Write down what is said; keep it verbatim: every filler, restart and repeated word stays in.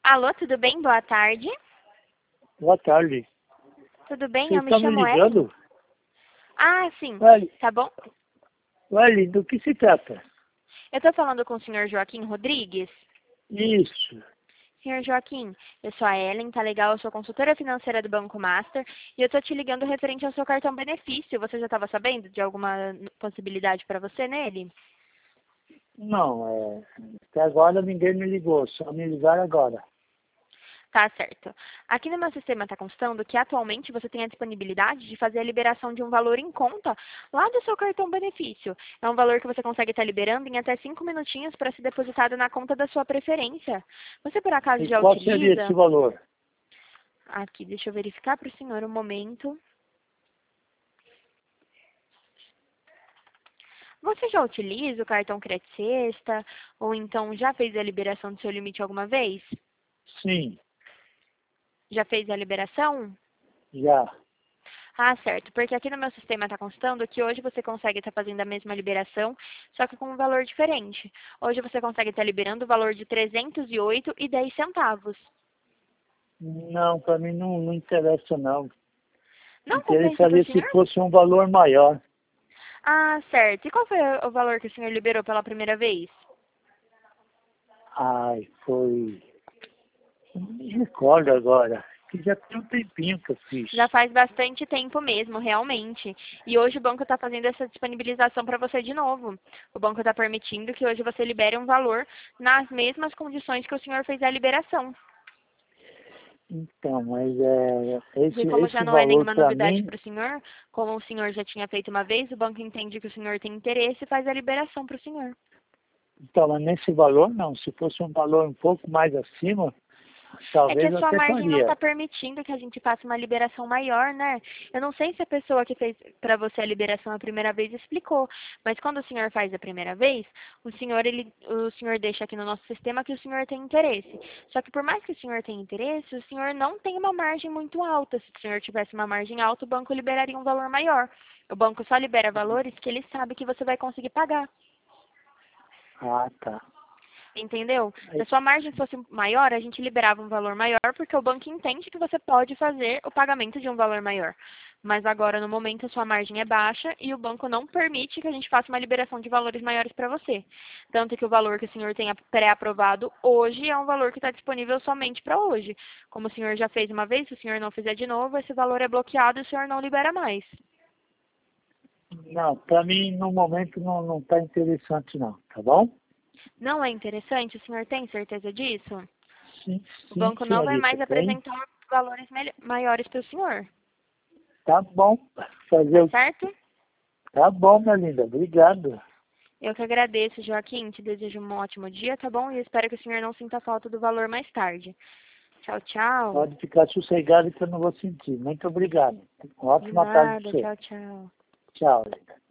Alô, tudo bem? Boa tarde. Boa tarde. Tudo bem? Você Eu me está me chamo Ellen. ligando? Ah, sim. Ué, Tá bom? ué, do que se trata? Eu tô falando com o senhor Joaquim Rodrigues. Isso. Senhor Joaquim, eu sou a Ellen, tá legal? Eu sou consultora financeira do Banco Master e eu tô te ligando referente ao seu cartão benefício. Você já estava sabendo de alguma possibilidade para você nele? Não, é, até agora ninguém me ligou, só me ligaram agora. Tá certo. Aqui no meu sistema está constando que atualmente você tem a disponibilidade de fazer a liberação de um valor em conta lá do seu cartão benefício. É um valor que você consegue estar liberando em até cinco minutinhos para ser depositado na conta da sua preferência. Você por acaso E já qual seria esse utiliza? valor? Aqui, deixa eu verificar para o senhor um momento. Você já utiliza o cartão Credit Sexta? Ou então já fez a liberação do seu limite alguma vez? Sim, Já fez a liberação? já. Ah, certo, porque aqui no meu sistema está constando que hoje você consegue estar fazendo a mesma liberação, só que com um valor diferente. Hoje você consegue estar liberando o valor de trezentos e oito reais e dez centavos. Não, para mim não, não interessa não. Não compensa para o Interessaria se senhor? fosse um valor maior. Ah, certo. E qual foi o valor que o senhor liberou pela primeira vez? Ai, foi... Não me recordo agora, que já tem um tempinho que eu fiz. Já faz bastante tempo mesmo, realmente. E hoje o banco está fazendo essa disponibilização para você de novo. O banco está permitindo que hoje você libere um valor nas mesmas condições que o senhor fez a liberação. Então, mas é, E esse, como já esse não é valor nenhuma para novidade mim, para o senhor, como o senhor já tinha feito uma vez, o banco entende que o senhor tem interesse e faz a liberação para o senhor. então, mas nesse valor não. Se fosse um valor um pouco mais acima, É que talvez a eu sua até margem não está faria. permitindo que a gente faça uma liberação maior, né? Eu não sei se a pessoa que fez para você a liberação a primeira vez explicou, mas quando o senhor faz a primeira vez, o senhor, ele, o senhor deixa aqui no nosso sistema que o senhor tem interesse. Só que por mais que o senhor tenha interesse, o senhor não tem uma margem muito alta. Se o senhor tivesse uma margem alta, o banco liberaria um valor maior. O banco só libera valores que ele sabe que você vai conseguir pagar. Ah, tá. Entendeu? Se a Aí, sua margem fosse maior, a gente liberava um valor maior, porque o banco entende que você pode fazer o pagamento de um valor maior. Mas agora, no momento, a sua margem é baixa e o banco não permite que a gente faça uma liberação de valores maiores para você. Tanto que o valor que o senhor tenha pré-aprovado hoje é um valor que está disponível somente para hoje. Como o senhor já fez uma vez, se o senhor não fizer de novo, esse valor é bloqueado e o senhor não libera mais. não, para mim no momento não não está interessante não, tá bom? Não é interessante? O senhor tem certeza disso? Sim, O sim, banco não vai senhorita, mais tem. apresentar valores mel- maiores para o senhor. Tá bom. Fazer Tá o... certo? Tá bom, minha linda. Obrigado. Eu que agradeço, Joaquim. Te desejo um ótimo dia, tá bom? E eu espero que o senhor não sinta falta do valor mais tarde. Tchau, tchau. Pode ficar sossegado que eu não vou sentir. Muito obrigado. Uma De ótima tarde para nada. você. Tchau, tchau. Tchau, linda.